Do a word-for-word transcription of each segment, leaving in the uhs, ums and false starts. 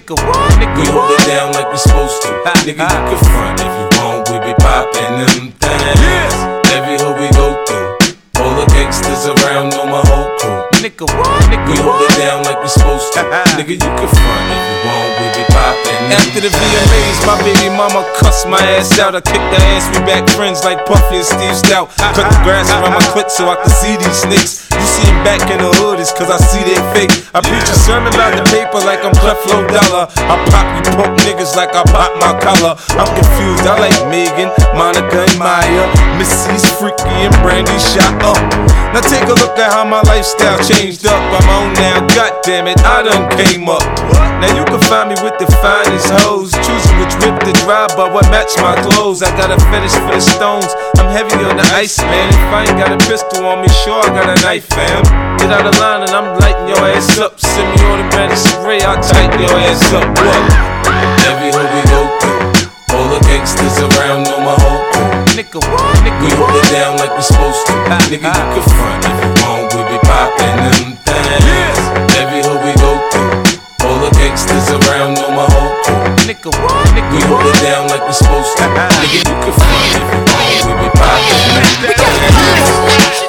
Nigga, what? Nigga, we hold it down like we supposed to. Ha, nigga, ha. You can front if you want. We be poppin' them things. Yeah. Every hood we go through. All the gangsters around know my whole crew. Nigga, what? Nigga, we hold it down like we supposed to. Nigga, you can front if you want. We be poppin'. After the V M As, my baby mama cussed my ass out. I kicked her ass, we back friends like Puffy and Steve Stout. Cut the grass around my clit so I can see these snakes. You see him back in the hood, it's cause I see they fake. I preach a sermon about the paper like I'm Creflo Dollar. I pop you punk niggas like I pop my collar. I'm confused, I like Megan, Monica and Maya. Missy's freaky and Brandy shot up. Now take a look at how my lifestyle changed up. I'm on now, goddammit, I done came up. Now you can find me with the finest hoes, choosing which whip to drive, but what match my clothes. I got a fetish for the stones, I'm heavy on the ice, man. If I ain't got a pistol on me, sure I got a knife, fam. Get out of line and I'm lighting your ass up. Send me automatic spray, I'll tighten your ass up. What? Every hood we go through, all the gangsters around know my whole crew. Nigga, what? Nigga, we hold it down like we supposed to. Nigga, you can front if you want, we be poppin' them things. Every hood we go through, all the gangsters around know my whole crew. Nigga, what? Nigga, we hold it down like we supposed to. Nigga, you can front if you want, we be poppin' them things.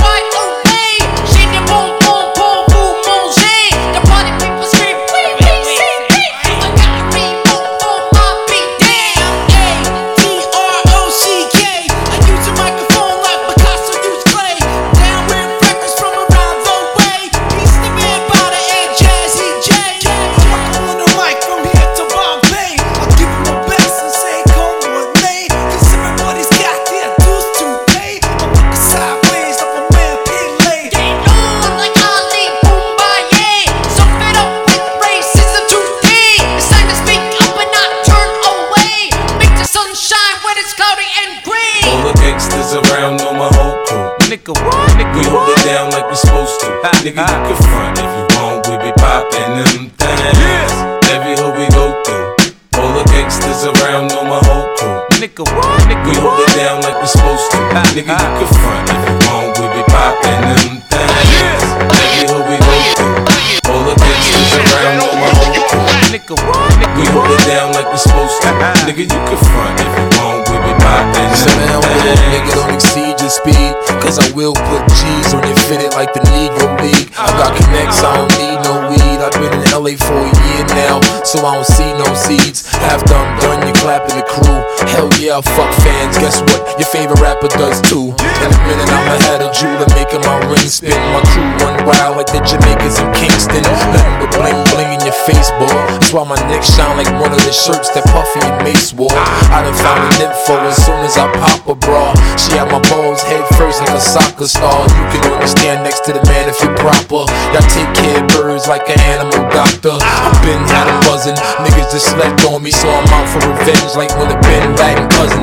Nigga, what? Nigga, we hold it down like we supposed to. Nigga, you can front if you want. We be poppin' them things. Every hood we go through, all the gangsters around know my whole crew. Nigga, what? Nigga, we hold it down like we supposed to. Nigga, you can front if you want. We be poppin' them things. Every hood we go through, all the gangsters around know my whole crew. Nigga, what? Nigga, we hold it down like we supposed to. Nigga, you can front if you want. We be poppin' them things. Nigga, don't exceed your speed, cause I will put G's on your fitted like the Negro League. I got connects, I don't need no weed. I've been in L A for a year now, so I don't see no seeds. After I'm done, you clapping the crew. Hell yeah, fuck fans, guess what? Your favorite rapper does too. In a minute, I'ma have a jeweler making my ring spin. My crew run wild like the Jamaicans in Kingston. Nothing but bling bling in your face, boy. That's why my neck shine like one of the shirts that Puffy and Mace wore. I done found an info as soon as I pop a bra. She had my balls head first like a soccer star. You can only stand next to the man if you're proper. Y'all take care of birds like an animal doctor. I been had a buzzin', niggas just slept on me, so I'm out for revenge like when the Bin Laden cousins.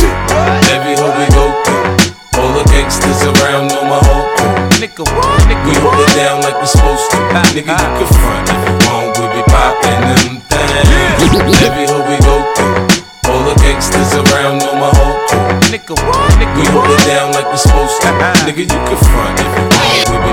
Every hood we go through, all the gangsters around know my whole crew. Nigga, what? Nigga, we hold it down like we supposed to. Nigga, you can front if you want. We be poppin' them things. Every hood we go through, all the gangsters around know my whole crew. Nigga, what? Nigga, we hold it down like we supposed to. Nigga, you can front if you want. We